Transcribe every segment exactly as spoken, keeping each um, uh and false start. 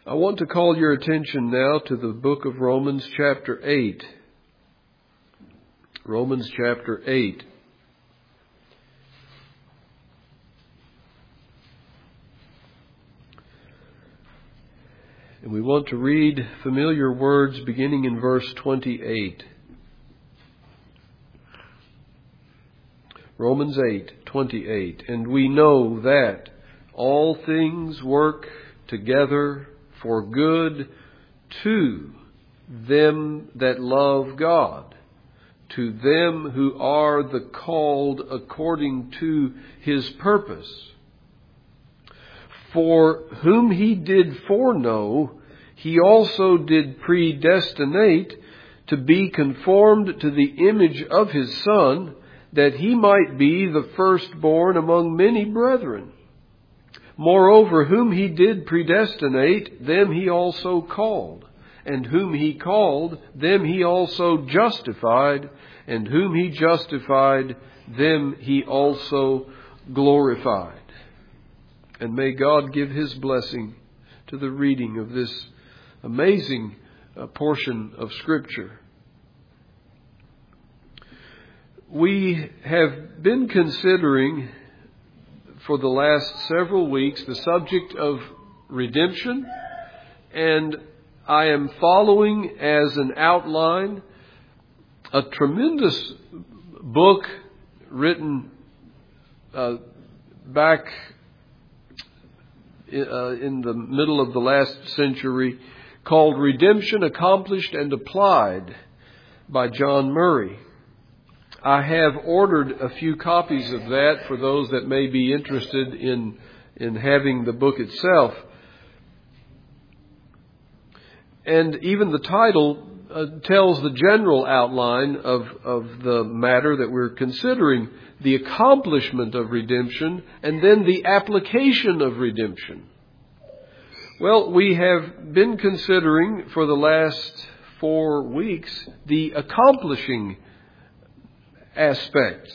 I want to call your attention now to the book of Romans chapter eight. Romans chapter eight. And we want to read familiar words beginning in verse twenty-eight. Romans eight twenty-eight. And we know that all things work together for good to them that love God, to them who are the called according to His purpose. For whom He did foreknow, He also did predestinate to be conformed to the image of His Son, that He might be the firstborn among many brethren. Moreover, whom He did predestinate, them He also called. And whom He called, them He also justified. And whom He justified, them He also glorified. And may God give His blessing to the reading of this amazing uh, portion of Scripture. We have been considering for the last several weeks the subject of redemption, and I am following as an outline a tremendous book written uh, back uh, in the middle of the last century called Redemption Accomplished and Applied by John Murray. I have ordered a few copies of that for those that may be interested in, in having the book itself. And even the title uh, tells the general outline of, of the matter that we're considering, the accomplishment of redemption and then the application of redemption. Well, we have been considering for the last four weeks the accomplishing aspects.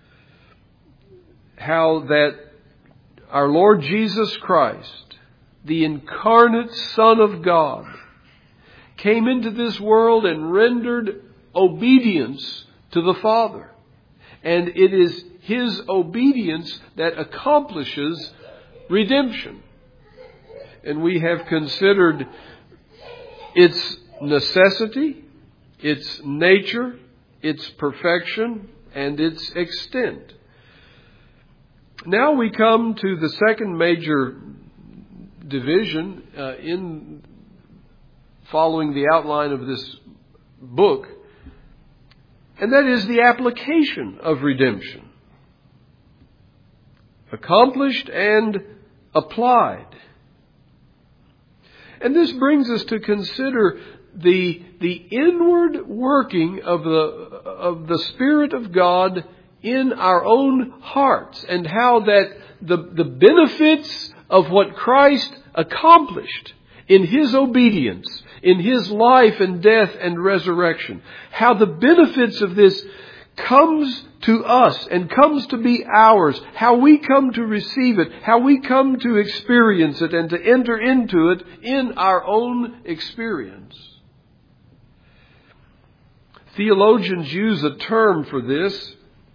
How that our Lord Jesus Christ, the incarnate Son of God, came into this world and rendered obedience to the Father. And it is His obedience that accomplishes redemption. And we have considered its necessity, its nature, its perfection, and its extent. Now we come to the second major division uh, in following the outline of this book, and that is the application of redemption. Accomplished and applied. And this brings us to consider the the inward working of the of the Spirit of God in our own hearts, and how that the the benefits of what Christ accomplished in His obedience, in His life and death and resurrection, how the benefits of this comes to us and comes to be ours, how we come to receive it, how we come to experience it and to enter into it in our own experience. Theologians use a term for this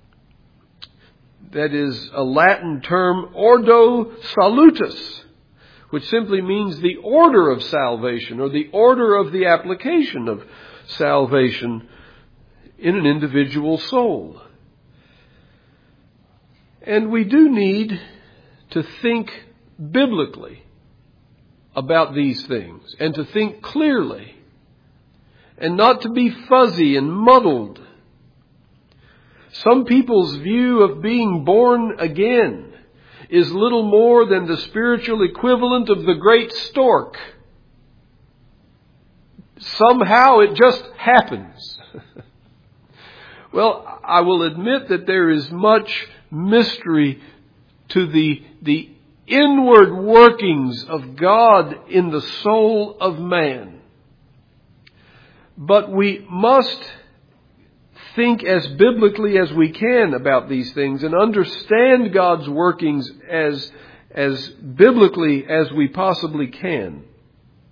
that is a Latin term, ordo salutis, which simply means the order of salvation or the order of the application of salvation in an individual soul. And we do need to think biblically about these things and to think clearly and not to be fuzzy and muddled. Some people's view of being born again is little more than the spiritual equivalent of the great stork. Somehow it just happens. Well, I will admit that there is much mystery to the, the inward workings of God in the soul of man. But we must think as biblically as we can about these things and understand God's workings as, as biblically as we possibly can.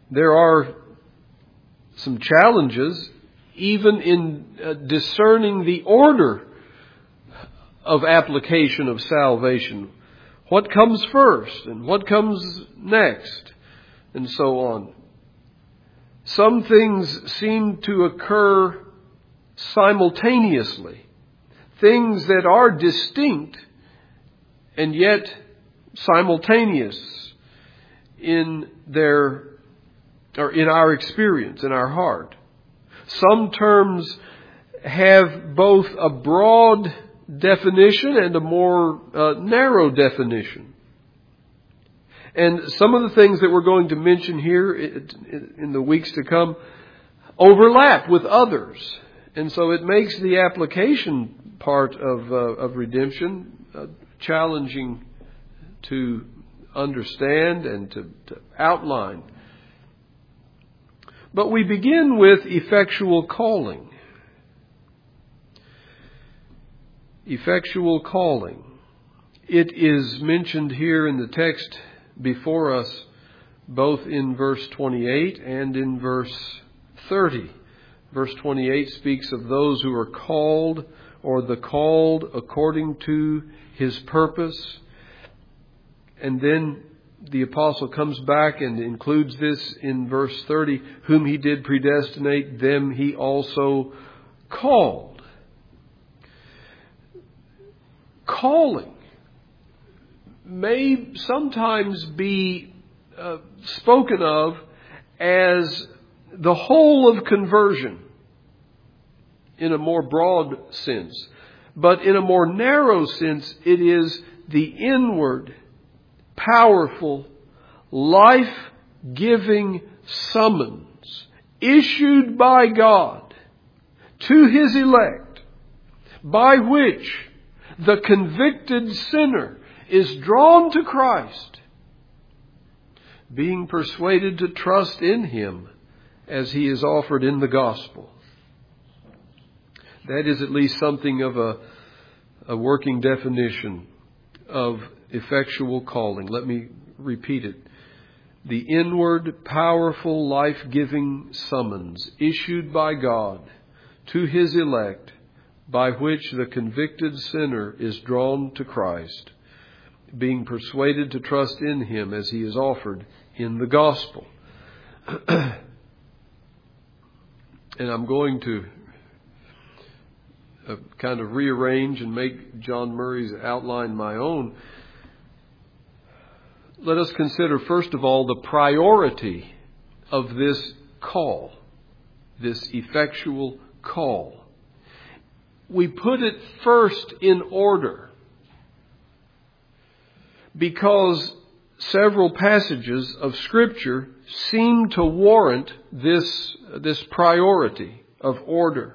there are some challenges even in uh, discerning the order of application of salvation. What comes first and what comes next, and so on. Some things seem to occur simultaneously. Things that are distinct and yet simultaneous in their, or in our experience, in our heart. Some terms have both a broad definition and a more uh, narrow definition. And some of the things that we're going to mention here in the weeks to come overlap with others. And so it makes the application part of, uh, of redemption uh, challenging to understand and to, to outline. But we begin with effectual calling. Effectual calling. It is mentioned here in the text before us, both in verse twenty-eight and in verse thirty. Verse twenty-eight speaks of those who are called, or the called according to His purpose. And then the apostle comes back and includes this in verse thirty. Whom He did predestinate, them He also called. Calling may sometimes be uh, spoken of as the whole of conversion in a more broad sense. But in a more narrow sense, it is the inward, powerful, life-giving summons issued by God to His elect, by which the convicted sinner is drawn to Christ, being persuaded to trust in Him as He is offered in the gospel. That is at least something of a, a working definition of effectual calling. Let me repeat it. The inward, powerful, life-giving summons issued by God to His elect, by which the convicted sinner is drawn to Christ, being persuaded to trust in Him as He is offered in the gospel. And I'm going to uh, kind of rearrange and make John Murray's outline my own. Let us consider, first of all, the priority of this call, this effectual call. We put it first in order because several passages of Scripture seem to warrant this, this priority of order.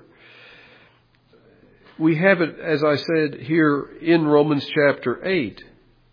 We have it, as I said, here in Romans chapter eight.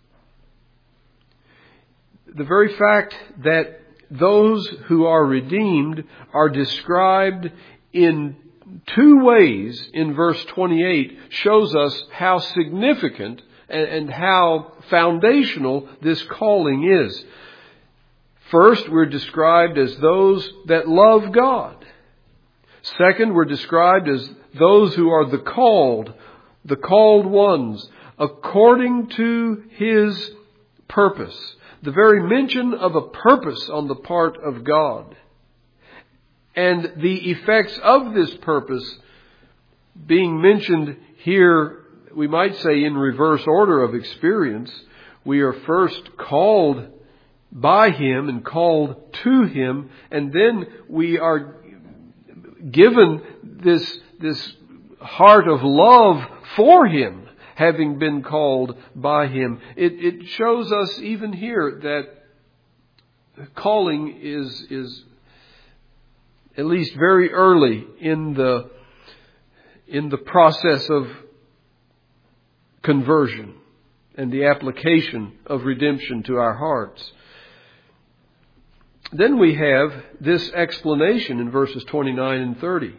The very fact that those who are redeemed are described in two ways in verse twenty-eight shows us how significant and, and how foundational this calling is. First, we're described as those that love God. Second, we're described as those who are the called, the called ones, according to His purpose. The very mention of a purpose on the part of God. And the effects of this purpose being mentioned here, we might say in reverse order of experience. We are first called by Him and called to Him, and then we are given this, this heart of love for Him, having been called by Him. It, it shows us even here that calling is, is at least very early in the, in the process of conversion and the application of redemption to our hearts. Then we have this explanation in verses twenty-nine and thirty.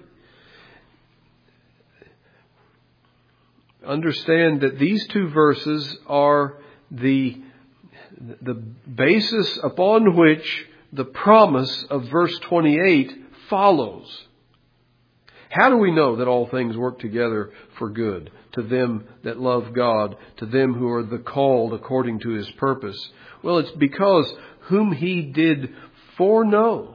Understand that these two verses are the, the basis upon which the promise of verse twenty-eight follows. How do we know that all things work together for good to them that love God, to them who are the called according to His purpose? Well, it's because whom He did foreknow,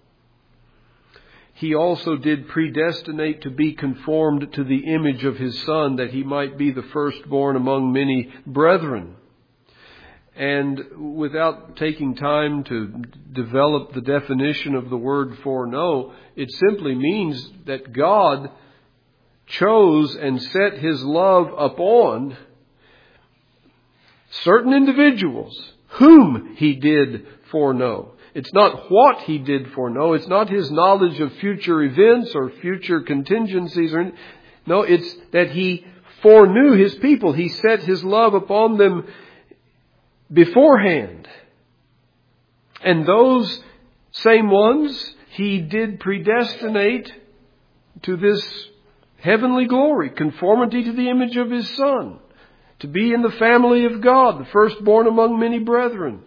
He also did predestinate to be conformed to the image of His Son, that He might be the firstborn among many brethren. And without taking time to develop the definition of the word foreknow, it simply means that God chose and set His love upon certain individuals whom He did foreknow. It's not what He did foreknow. It's not His knowledge of future events or future contingencies. Or No, it's that He foreknew His people. He set His love upon them beforehand. And those same ones He did predestinate to this heavenly glory, conformity to the image of His Son, to be in the family of God, the firstborn among many brethren.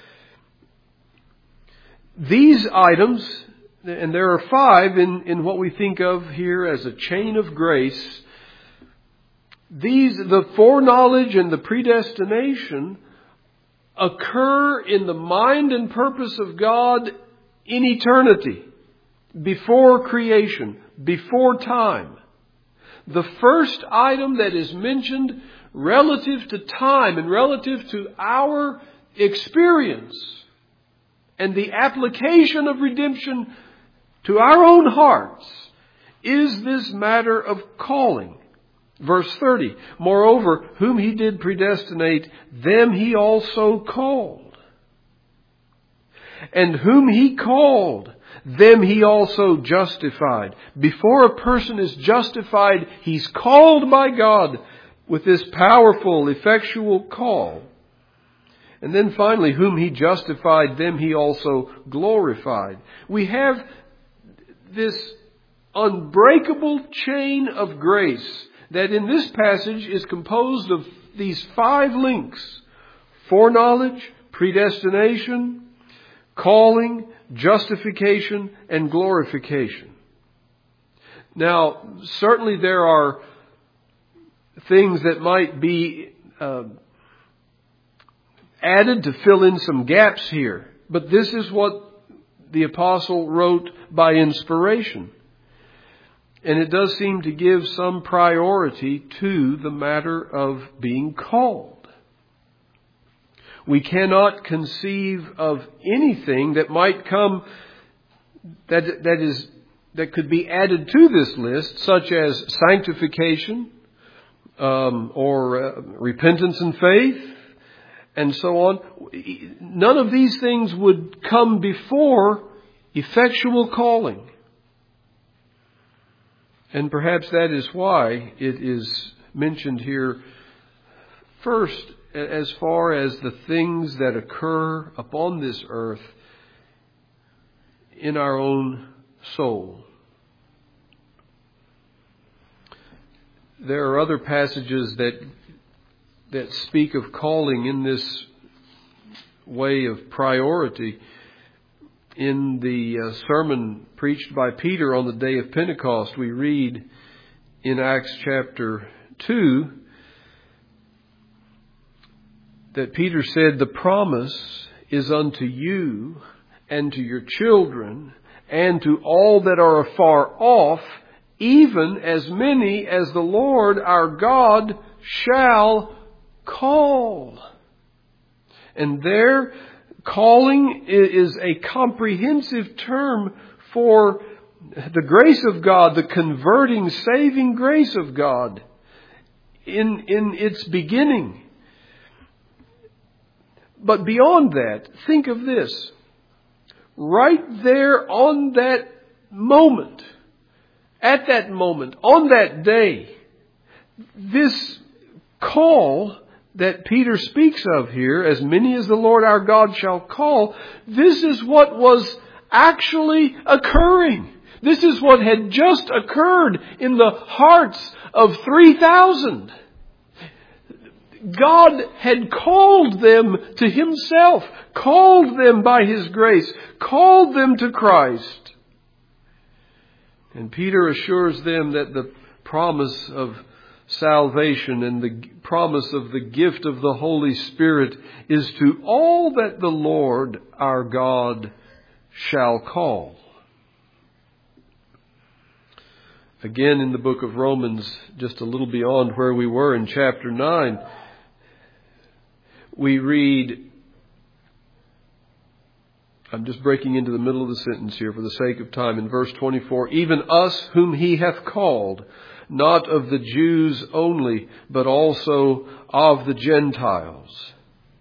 These items, and there are five in, in what we think of here as a chain of grace, these, the foreknowledge and the predestination, occur in the mind and purpose of God in eternity, before creation, before time. The first item that is mentioned relative to time and relative to our experience and the application of redemption to our own hearts is this matter of calling. Verse thirty, moreover, whom He did predestinate, them He also called. And whom He called, them He also justified. Before a person is justified, he's called by God with this powerful, effectual call. And then finally, whom He justified, them He also glorified. We have this unbreakable chain of grace that in this passage is composed of these five links: foreknowledge, predestination, calling, justification, and glorification. Now, certainly there are things that might be uh, added to fill in some gaps here. But this is what the apostle wrote by inspiration. And it does seem to give some priority to the matter of being called. We cannot conceive of anything that might come that that is that could be added to this list, such as sanctification um, or uh, repentance and faith, and so on. None of these things would come before effectual calling. And perhaps that is why it is mentioned here first as far as the things that occur upon this earth in our own soul. There are other passages that that speak of calling in this way of priority. In the uh, sermon preached by Peter on the day of Pentecost, we read in Acts chapter two that Peter said, "The promise is unto you and to your children and to all that are afar off, even as many as the Lord our God shall call." And there, calling is a comprehensive term for the grace of God, the converting, saving grace of God in, in its beginning. But beyond that, think of this. Right there on that moment, at that moment, on that day, this call that Peter speaks of here, as many as the Lord our God shall call, this is what was actually occurring. This is what had just occurred in the hearts of three thousand. God had called them to Himself, called them by His grace, called them to Christ. And Peter assures them that the promise of salvation and the promise of the gift of the Holy Spirit is to all that the Lord our God shall call. Again, in the book of Romans, just a little beyond where we were in chapter nine, we read, I'm just breaking into the middle of the sentence here for the sake of time, in verse twenty-four, even us whom He hath called, not of the Jews only, but also of the Gentiles.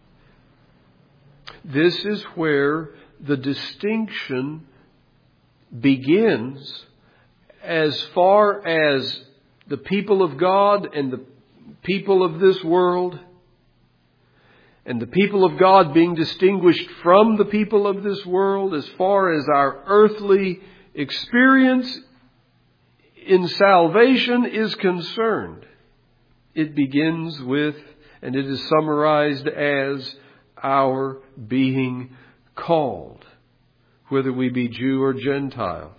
This is where the distinction begins as far as the people of God and the people of this world, and the people of God being distinguished from the people of this world as far as our earthly experience in salvation is concerned. It begins with, and it is summarized as, our being called, whether we be Jew or Gentile.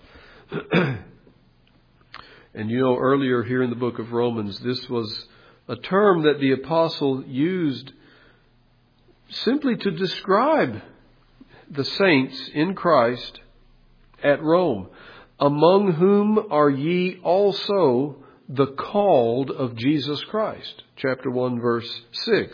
And you know, earlier here in the book of Romans, this was a term that the apostle used simply to describe the saints in Christ at Rome, among whom are ye also the called of Jesus Christ. Chapter one, verse six.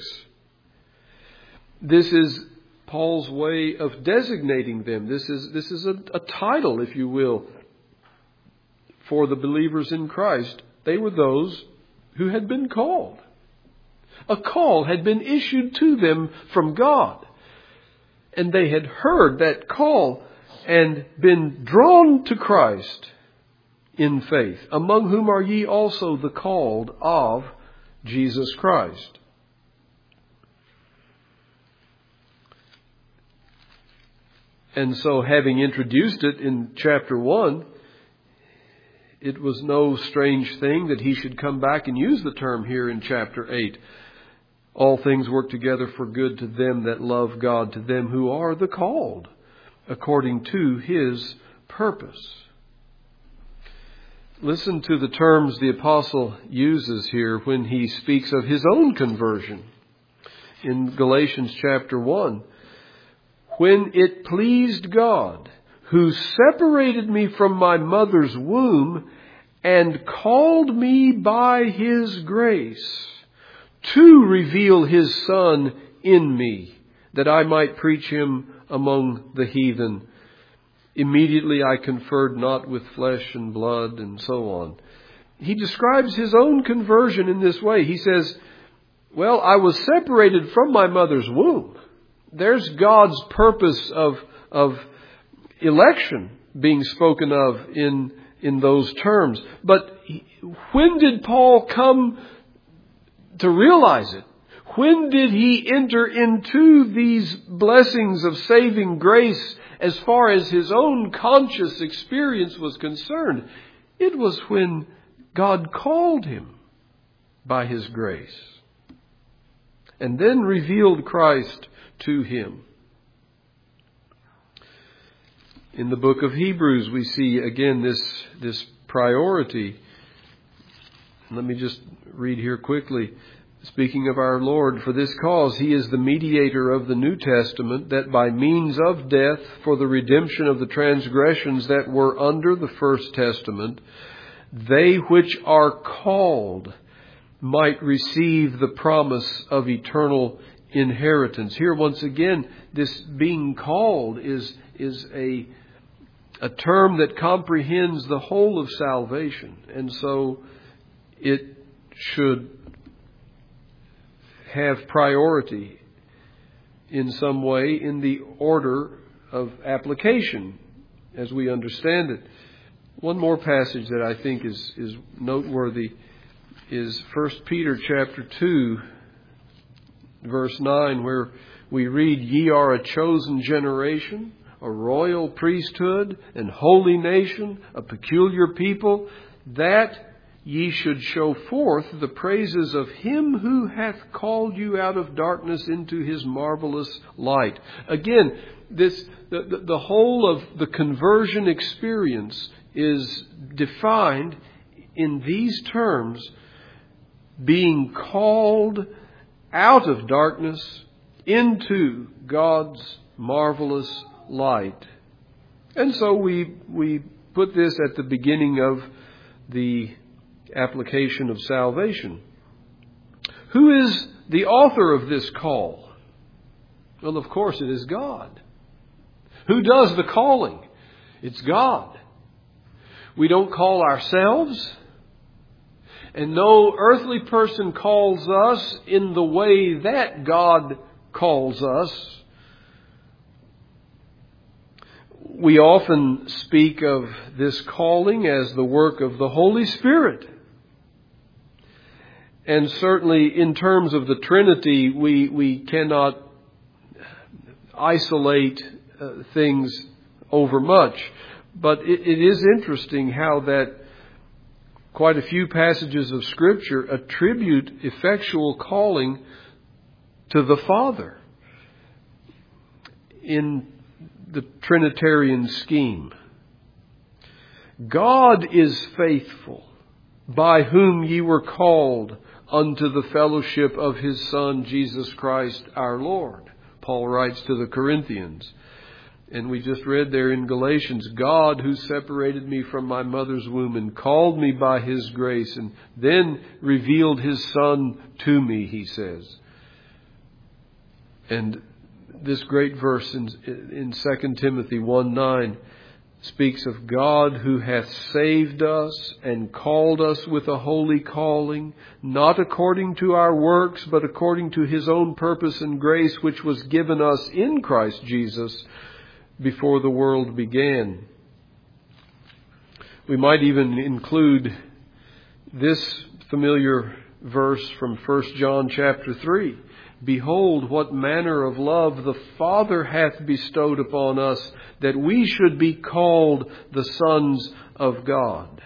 This is Paul's way of designating them. This is, this is a, a title, if you will, for the believers in Christ. They were those who had been called. A call had been issued to them from God. And they had heard that call and been drawn to Christ in faith, among whom are ye also the called of Jesus Christ. And so, having introduced it in chapter one, it was no strange thing that he should come back and use the term here in chapter eight. All things work together for good to them that love God, to them who are the called, according to His purpose. Listen to the terms the apostle uses here when he speaks of his own conversion. In Galatians chapter one, when it pleased God, who separated me from my mother's womb and called me by His grace to reveal His Son in me, that I might preach Him among the heathen. Immediately I conferred not with flesh and blood, and so on. He describes his own conversion in this way. He says, well, I was separated from my mother's womb. There's God's purpose of, of election being spoken of in, in those terms. But when did Paul come to realize it? When did he enter into these blessings of saving grace as far as his own conscious experience was concerned? It was when God called him by His grace and then revealed Christ to him. In the book of Hebrews, we see again this, this priority. Let me just read here quickly. Speaking of our Lord, for this cause He is the mediator of the New Testament, that by means of death for the redemption of the transgressions that were under the first testament, they which are called might receive the promise of eternal inheritance. Here once again, this being called is, is a, a term that comprehends the whole of salvation. And so it should have priority in some way in the order of application as we understand it. One more passage that I think is, is noteworthy is First Peter chapter two, verse nine, where we read, ye are a chosen generation, a royal priesthood, and holy nation, a peculiar people, that ye should show forth the praises of him who hath called you out of darkness into his marvelous light. Again, this the, the, the whole of the conversion experience is defined in these terms: being called out of darkness into God's marvelous light. And so we we put this at the beginning of the application of salvation. Who is the author of this call? Well, of course, it is God. Who does the calling? It's God. We don't call ourselves, and no earthly person calls us in the way that God calls us. We often speak of this calling as the work of the Holy Spirit. And certainly in terms of the Trinity, we, we cannot isolate uh, things over much. But it, it is interesting how that quite a few passages of Scripture attribute effectual calling to the Father in the Trinitarian scheme. God is faithful, by whom ye were called unto the fellowship of his Son, Jesus Christ our Lord. Paul writes to the Corinthians. And we just read there in Galatians, God who separated me from my mother's womb and called me by his grace and then revealed his Son to me, he says. And this great verse in, in Second Timothy one nine speaks of God who hath saved us and called us with a holy calling, not according to our works, but according to his own purpose and grace, which was given us in Christ Jesus before the world began. We might even include this familiar verse from First John chapter three. Behold, what manner of love the Father hath bestowed upon us, that we should be called the sons of God.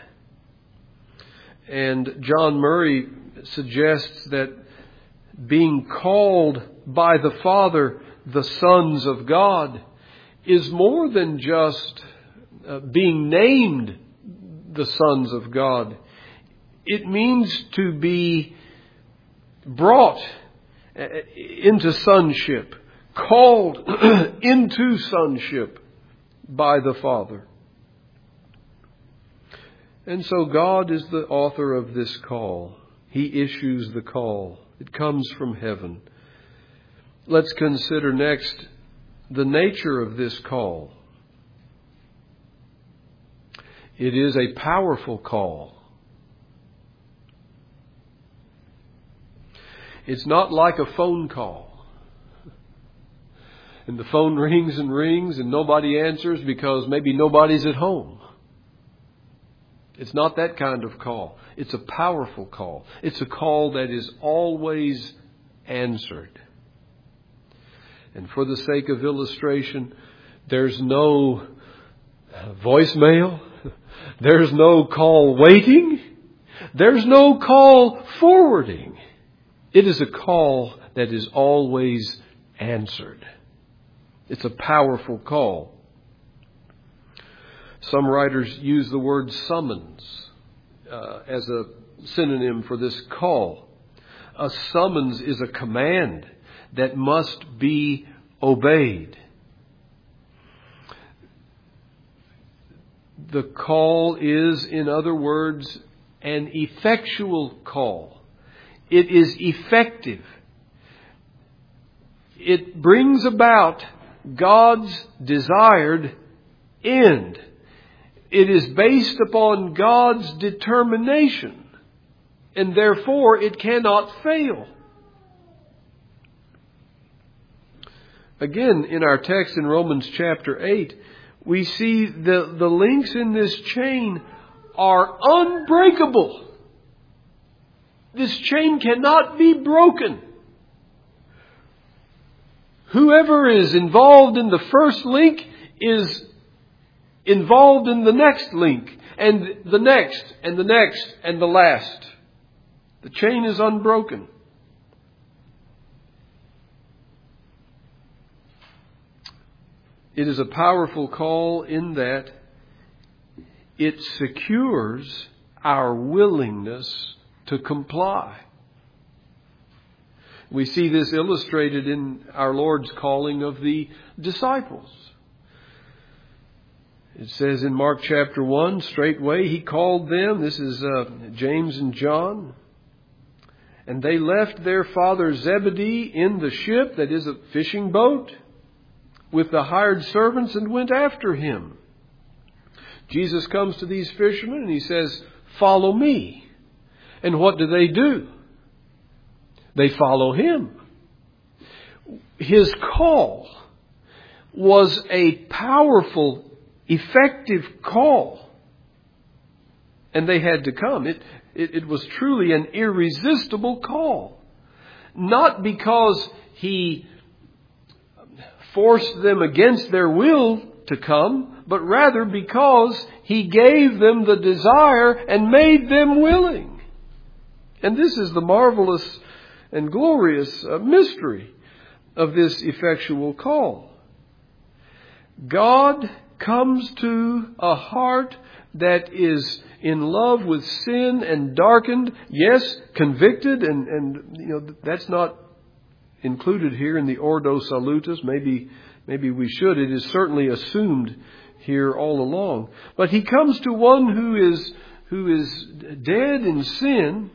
And John Murray suggests that being called by the Father the sons of God is more than just uh, being named the sons of God. It means to be brought into sonship, called into sonship by the Father. And so God is the author of this call. He issues the call. It comes from heaven. Let's consider next the nature of this call. It is a powerful call. It's not like a phone call. And the phone rings and rings and nobody answers because maybe nobody's at home. It's not that kind of call. It's a powerful call. It's a call that is always answered. And for the sake of illustration, there's no voicemail. There's no call waiting. There's no call forwarding. It is a call that is always answered. It's a powerful call. Some writers use the word summons uh, as a synonym for this call. A summons is a command that must be obeyed. The call is, in other words, an effectual call. It is effective. It brings about God's desired end. It is based upon God's determination, and therefore it cannot fail. Again, in our text in Romans chapter eight, we see the, the links in this chain are unbreakable. This chain cannot be broken. Whoever is involved in the first link is involved in the next link, and the next, and the next, and the last. The chain is unbroken. It is a powerful call in that it secures our willingness to comply. We see this illustrated in our Lord's calling of the disciples. It says in Mark chapter one, straightway He called them. This is uh, James and John. And they left their father Zebedee in the ship, that is a fishing boat, with the hired servants, and went after Him. Jesus comes to these fishermen and He says, follow me. And what do they do? They follow Him. His call was a powerful, effective call. And they had to come. It, it, it was truly an irresistible call. Not because He forced them against their will to come, but rather because He gave them the desire and made them willing. And this is the marvelous and glorious uh, mystery of this effectual call. God comes to a heart that is in love with sin and darkened, yes, convicted, and, and you know that's not included here in the Ordo Salutis. Maybe, maybe we should. It is certainly assumed here all along. But He comes to one who is who is dead in sin,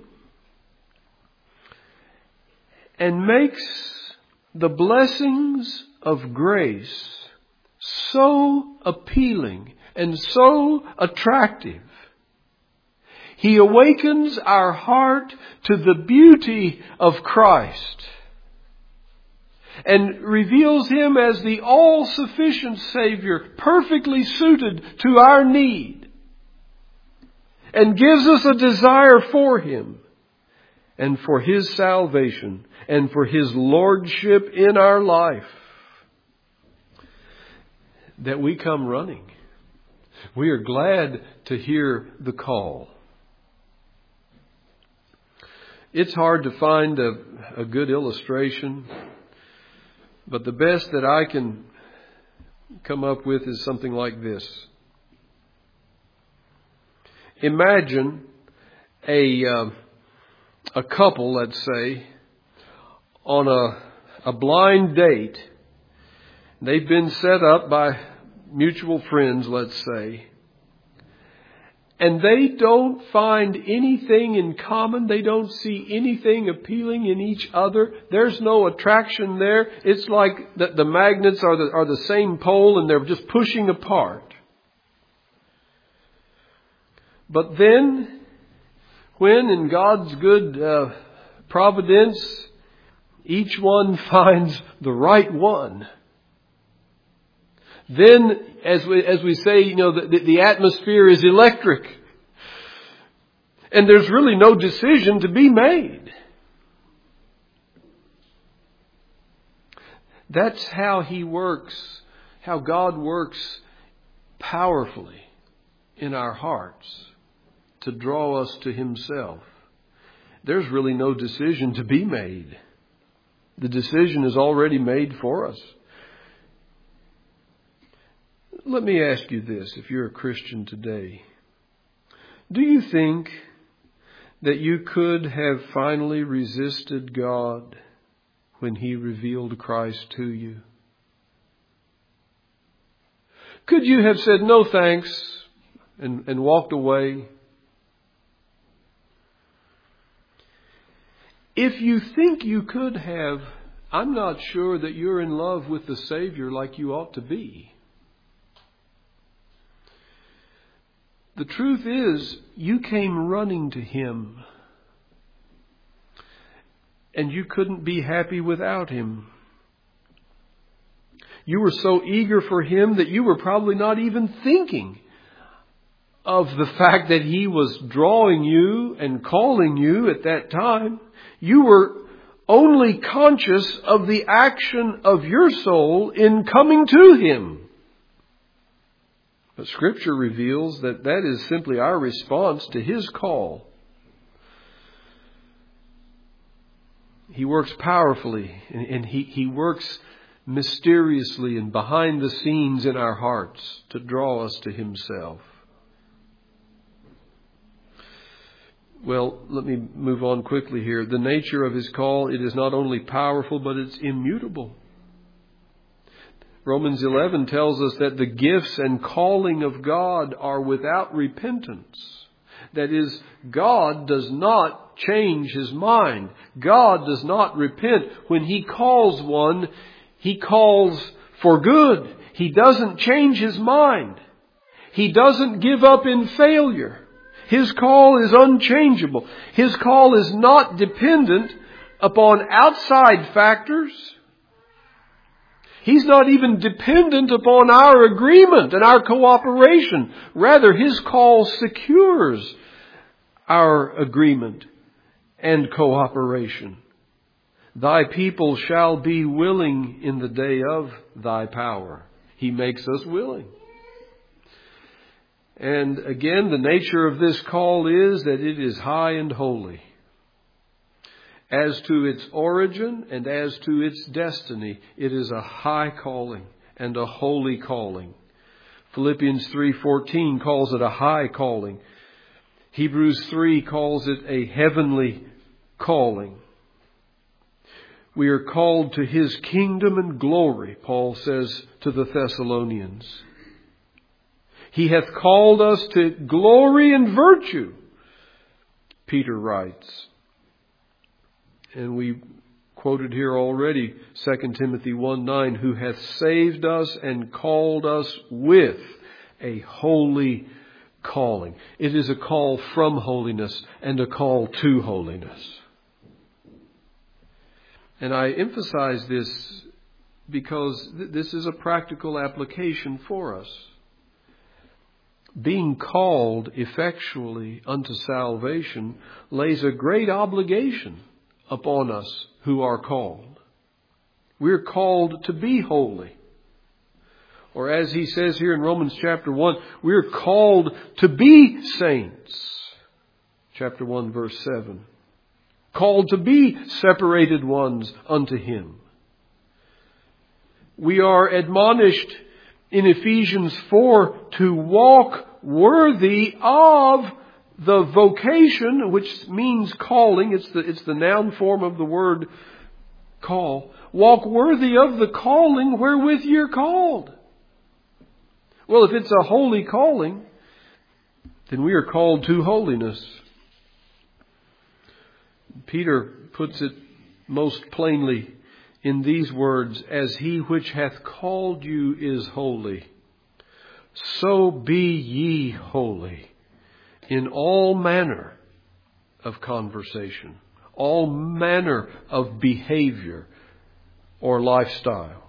and makes the blessings of grace so appealing and so attractive. He awakens our heart to the beauty of Christ and reveals Him as the all-sufficient Savior, perfectly suited to our need, and gives us a desire for Him and for His salvation and for His lordship in our life, that we come running. We are glad to hear the call. It's hard to find a, a good illustration, but the best that I can come up with is something like this. Imagine a uh, a couple, let's say, on a, a blind date. They've been set up by mutual friends, let's say. And they don't find anything in common. They don't see anything appealing in each other. There's no attraction there. It's like the, the magnets are the, are the same pole and they're just pushing apart. But then, when in God's good uh, providence, each one finds the right one, then, as we, as we say, you know, the, the atmosphere is electric. And there's really no decision to be made. That's how He works, how God works powerfully in our hearts to draw us to Himself. There's really no decision to be made. The decision is already made for us. Let me ask you this, if you're a Christian today. Do you think that you could have finally resisted God when He revealed Christ to you? Could you have said no thanks and, and walked away? If you think you could have, I'm not sure that you're in love with the Savior like you ought to be. The truth is, you came running to Him, and you couldn't be happy without Him. You were so eager for Him that you were probably not even thinking of the fact that He was drawing you and calling you at that time. You were only conscious of the action of your soul in coming to Him. But Scripture reveals that that is simply our response to His call. He works powerfully, and, and he, he works mysteriously and behind the scenes in our hearts to draw us to Himself. Well, let me move on quickly here. The nature of His call, it is not only powerful, but it's immutable. Romans eleven tells us that the gifts and calling of God are without repentance. That is, God does not change His mind. God does not repent. When He calls one, He calls for good. He doesn't change His mind. He doesn't give up in failure. His call is unchangeable. His call is not dependent upon outside factors. He's not even dependent upon our agreement and our cooperation. Rather, His call secures our agreement and cooperation. Thy people shall be willing in the day of Thy power. He makes us willing. And again, the nature of this call is that it is high and holy. As to its origin and as to its destiny, it is a high calling and a holy calling. Philippians three fourteen calls it a high calling. Hebrews three calls it a heavenly calling. We are called to His kingdom and glory, Paul says to the Thessalonians. He hath called us to glory and virtue, Peter writes. And we quoted here already Second Timothy one nine, who hath saved us and called us with a holy calling. It is a call from holiness and a call to holiness. And I emphasize this because th- this is a practical application for us. Being called effectually unto salvation lays a great obligation upon us who are called. We're called to be holy. Or as he says here in Romans chapter one, we're called to be saints. Chapter one verse seven. Called to be separated ones unto Him. We are admonished in Ephesians four to walk worthy of the vocation, which means calling. It's the, it's the noun form of the word call. Walk worthy of the calling wherewith you're called. Well, if it's a holy calling, then we are called to holiness. Peter puts it most plainly in these words, as He which hath called you is holy, so be ye holy in all manner of conversation, all manner of behavior or lifestyle.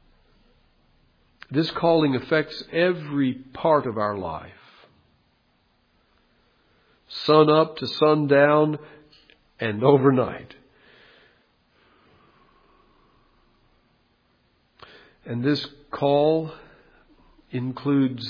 This calling affects every part of our life. Sun up to sundown and overnight. And this call includes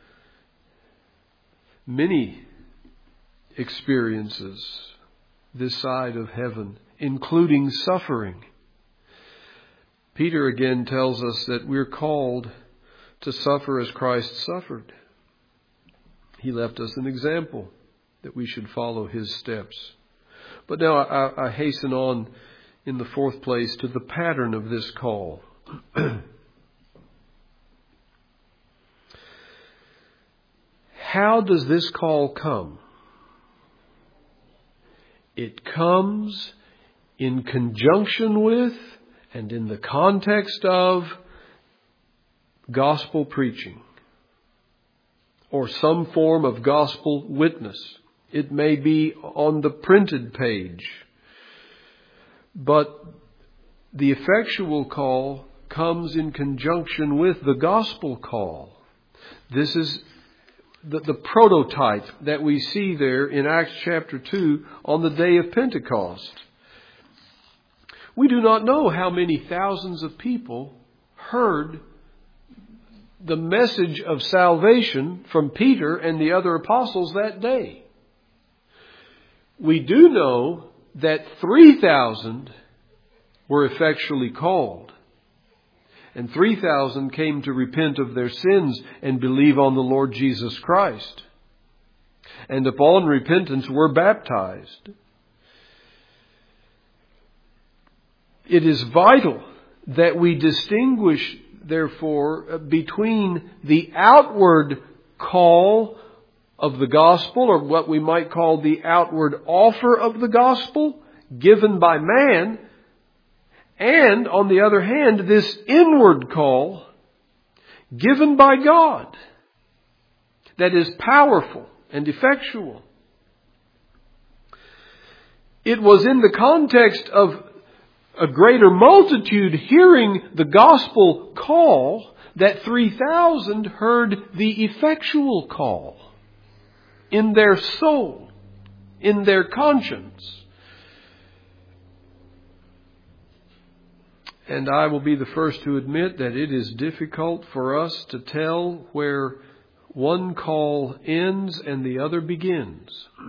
many experiences this side of heaven, including suffering. Peter again tells us that we're called to suffer as Christ suffered. He left us an example that we should follow His steps. But now I, I hasten on in the fourth place to the pattern of this call. How does this call come? It comes in conjunction with and in the context of gospel preaching or some form of gospel witness. It may be on the printed page. But the effectual call comes in conjunction with the gospel call. This is the, the prototype that we see there in Acts chapter two on the day of Pentecost. We do not know how many thousands of people heard the message of salvation from Peter and the other apostles that day. We do know that three thousand were effectually called. And three thousand came to repent of their sins and believe on the Lord Jesus Christ. And upon repentance were baptized. It is vital that we distinguish, therefore, between the outward call of the gospel, or what we might call the outward offer of the gospel given by man, and, on the other hand, this inward call given by God that is powerful and effectual. It was in the context of a greater multitude hearing the gospel call that three thousand heard the effectual call in their soul, in their conscience. And I will be the first to admit that it is difficult for us to tell where one call ends and the other begins.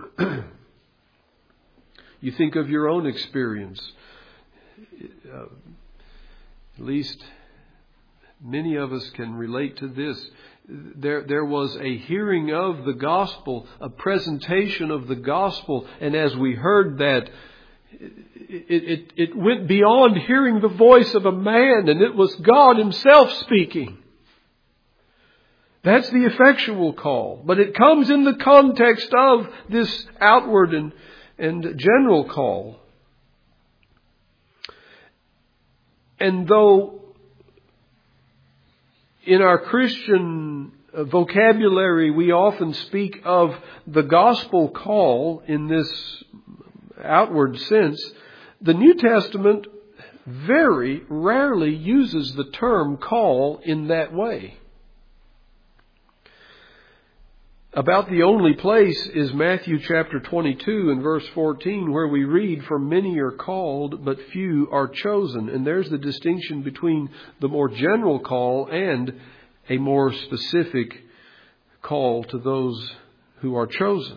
You think of your own experience. Uh, at least many of us can relate to this. There, there was a hearing of the gospel, a presentation of the gospel, and as we heard that, It, it, it went beyond hearing the voice of a man, and it was God Himself speaking. That's the effectual call. But it comes in the context of this outward and, and general call. And though in our Christian vocabulary we often speak of the gospel call in this outward sense, the New Testament very rarely uses the term call in that way. About the only place is Matthew chapter twenty-two and verse fourteen, where we read, "For many are called, but few are chosen." And there's the distinction between the more general call and a more specific call to those who are chosen.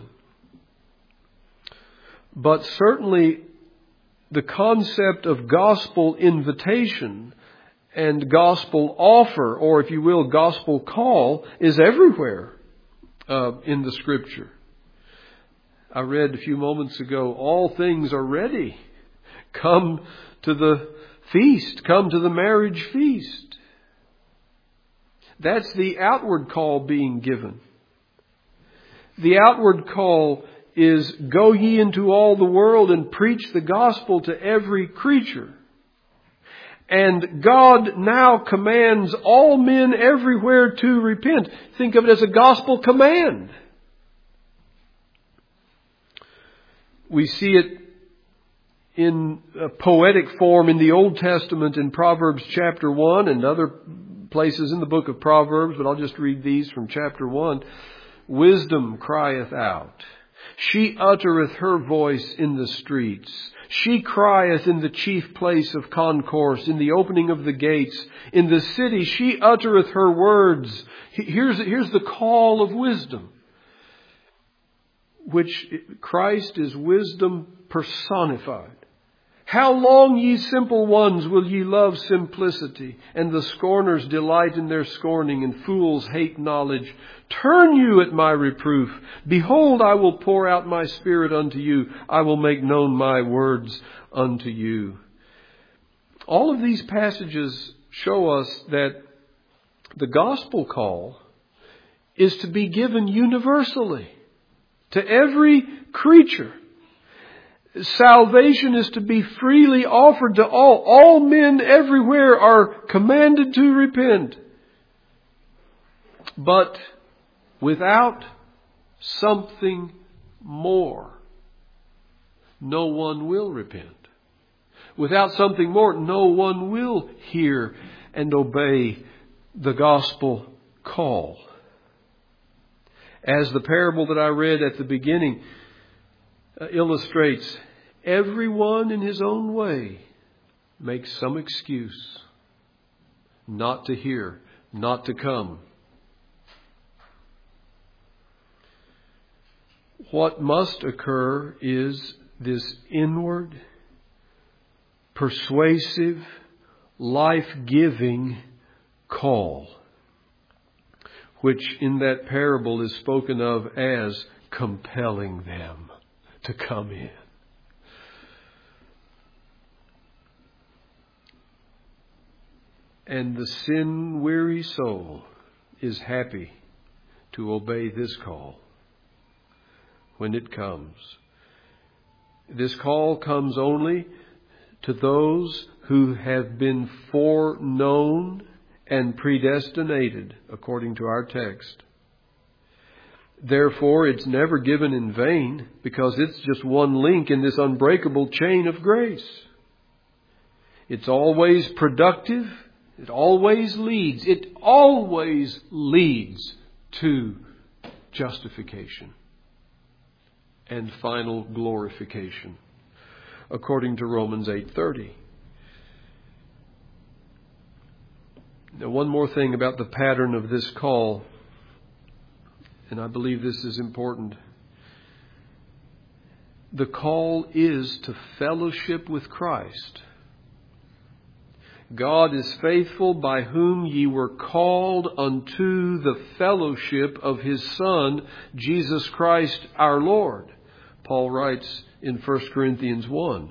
But certainly the concept of gospel invitation and gospel offer, or if you will, gospel call, is everywhere uh, in the Scripture. I read a few moments ago, all things are ready. Come to the feast. Come to the marriage feast. That's the outward call being given. The outward call is, "Go ye into all the world and preach the gospel to every creature." And God now commands all men everywhere to repent. Think of it as a gospel command. We see it in a poetic form in the Old Testament in Proverbs chapter one and other places in the book of Proverbs, but I'll just read these from chapter one. "Wisdom crieth out. She uttereth her voice in the streets. She crieth in the chief place of concourse, in the opening of the gates. In the city she uttereth her words." Here's, here's the call of wisdom, which Christ is wisdom personified. "How long, ye simple ones, will ye love simplicity? And the scorners delight in their scorning, and fools hate knowledge. Turn you at my reproof. Behold, I will pour out my spirit unto you. I will make known my words unto you." All of these passages show us that the gospel call is to be given universally to every creature. Salvation is to be freely offered to all. All men everywhere are commanded to repent. But without something more, no one will repent. Without something more, no one will hear and obey the gospel call. As the parable that I read at the beginning uh, illustrates, everyone in his own way makes some excuse not to hear, not to come, what must occur is this inward, persuasive, life-giving call, which in that parable is spoken of as compelling them to come in. And the sin-weary soul is happy to obey this call when it comes. This call comes only to those who have been foreknown and predestinated, according to our text. Therefore, it's never given in vain, because it's just one link in this unbreakable chain of grace. It's always productive. It always leads. It always leads to justification and final glorification, according to Romans eight thirty. Now, one more thing about the pattern of this call, and I believe this is important. The call is to fellowship with Christ. God is faithful, by whom ye were called unto the fellowship of His Son, Jesus Christ our Lord. Paul writes in First Corinthians one.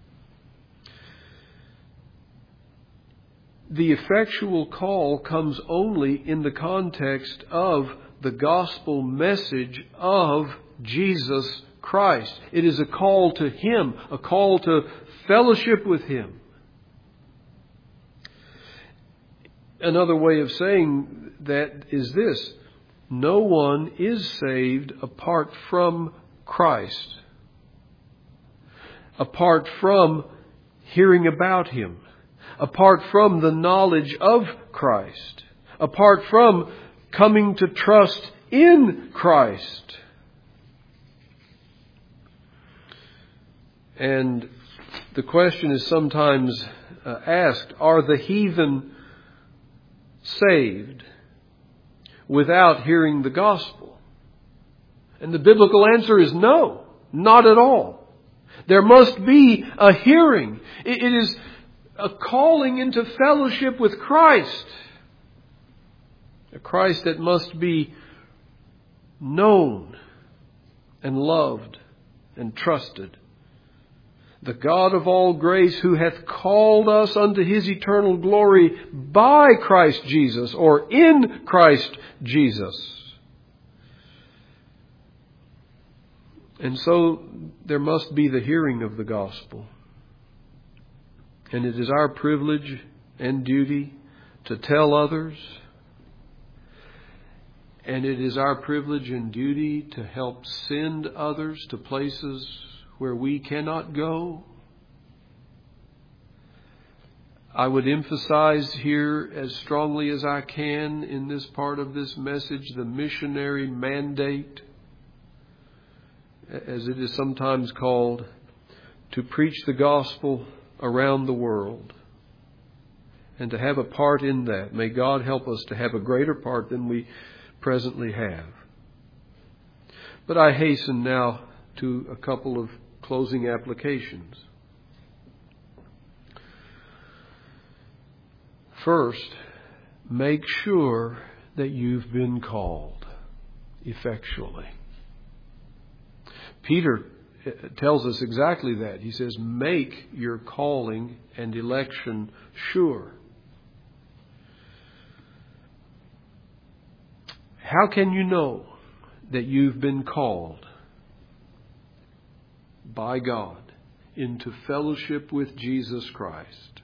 The effectual call comes only in the context of the gospel message of Jesus Christ. It is a call to Him, a call to fellowship with Him. Another way of saying that is this: no one is saved apart from Christ, apart from hearing about Him, apart from the knowledge of Christ, apart from coming to trust in Christ. And the question is sometimes uh, asked, are the heathen saved without hearing the gospel? And the biblical answer is no, not at all. There must be a hearing. It is a calling into fellowship with Christ. A Christ that must be known and loved and trusted. The God of all grace, who hath called us unto His eternal glory by Christ Jesus, or in Christ Jesus. And so there must be the hearing of the gospel. And it is our privilege and duty to tell others. And it is our privilege and duty to help send others to places where we cannot go. I would emphasize here as strongly as I can in this part of this message the missionary mandate, as it is sometimes called, to preach the gospel around the world and to have a part in that. May God help us to have a greater part than we presently have. But I hasten now to a couple of closing applications. First, make sure that you've been called effectually. Peter tells us exactly that. He says, make your calling and election sure. How can you know that you've been called by God into fellowship with Jesus Christ?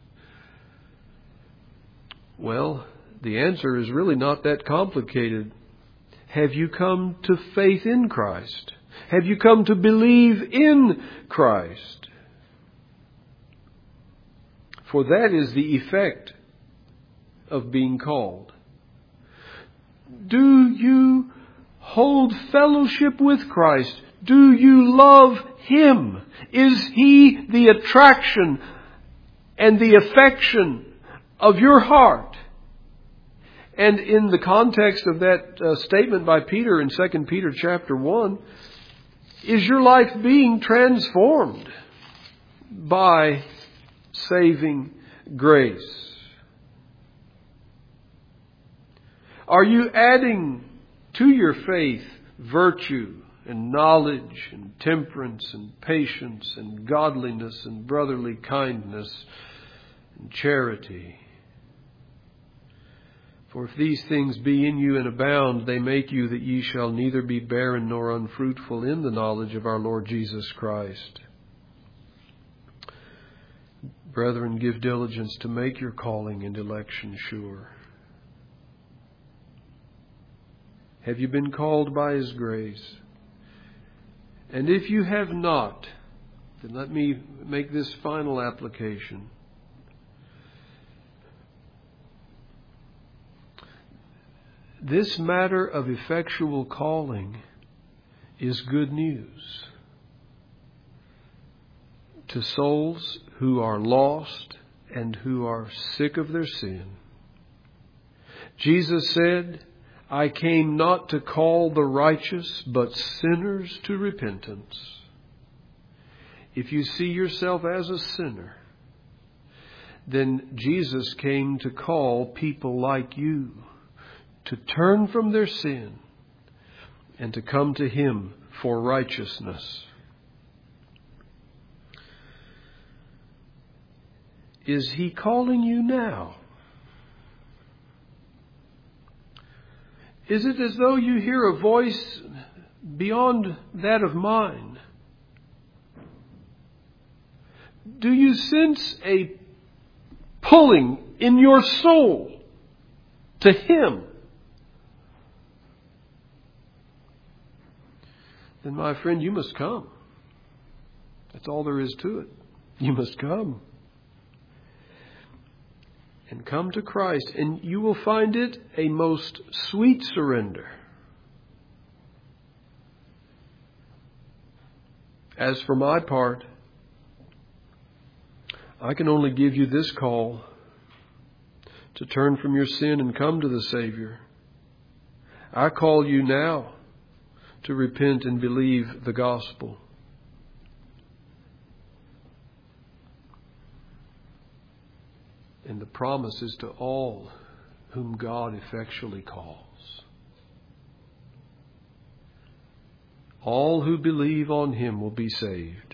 Well, the answer is really not that complicated. Have you come to faith in Christ? Have you come to believe in Christ? For that is the effect of being called. Do you hold fellowship with Christ? Do you love Him? Is He the attraction and the affection of your heart? And in the context of that uh, statement by Peter in Second Peter chapter one, Is your life being transformed by saving grace? Are you adding to your faith virtue and knowledge and temperance and patience and godliness and brotherly kindness and charity? For if these things be in you and abound, they make you that ye shall neither be barren nor unfruitful in the knowledge of our Lord Jesus Christ. Brethren, give diligence to make your calling and election sure. Have you been called by His grace? And if you have not, then let me make this final application. This matter of effectual calling is good news to souls who are lost and who are sick of their sin. Jesus said, I came not to call the righteous, but sinners to repentance. If you see yourself as a sinner, then Jesus came to call people like you to turn from their sin and to come to Him for righteousness. Is He calling you now? Is it as though you hear a voice beyond that of mine? Do you sense a pulling in your soul to Him? Then, my friend, you must come. That's all there is to it. You must come. And come to Christ, and you will find it a most sweet surrender. As for my part, I can only give you this call to turn from your sin and come to the Savior. I call you now to repent and believe the gospel. And the promise is to all whom God effectually calls. All who believe on Him will be saved.